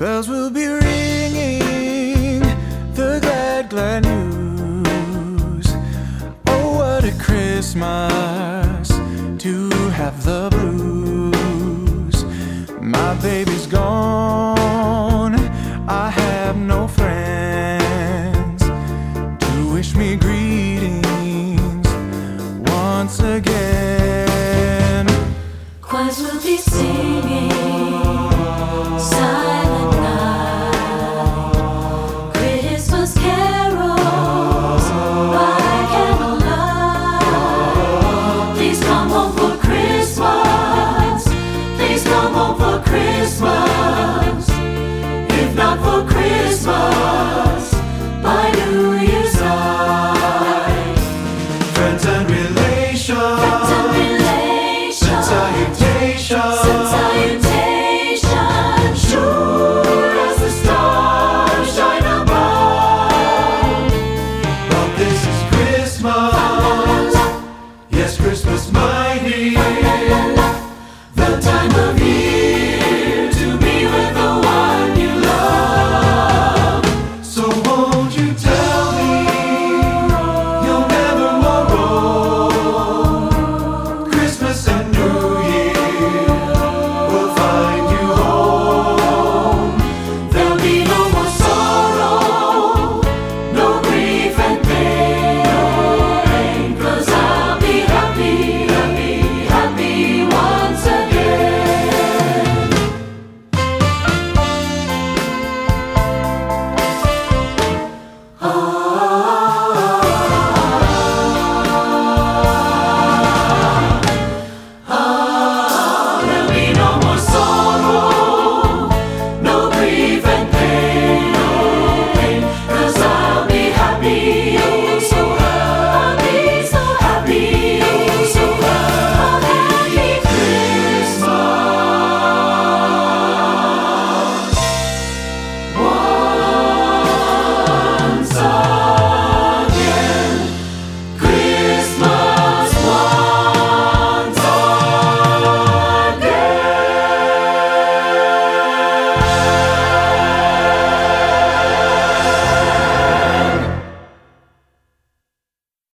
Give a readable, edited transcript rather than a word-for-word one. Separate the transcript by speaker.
Speaker 1: Bells will be ringing, the glad, glad news. Oh, what a Christmas to have the blues. My baby's gone, I have no friends to wish me greetings once again.
Speaker 2: Choirs will be singing Silent Night, Christmas carols by candlelight. Please come home for Christmas, please come home for Christmas. If not for Christmas, by New Year's night.
Speaker 1: Friends and relations, send
Speaker 2: salutations, sure as the stars shine above.
Speaker 1: But this is Christmas, yes, Christmas, my dear,
Speaker 2: The time of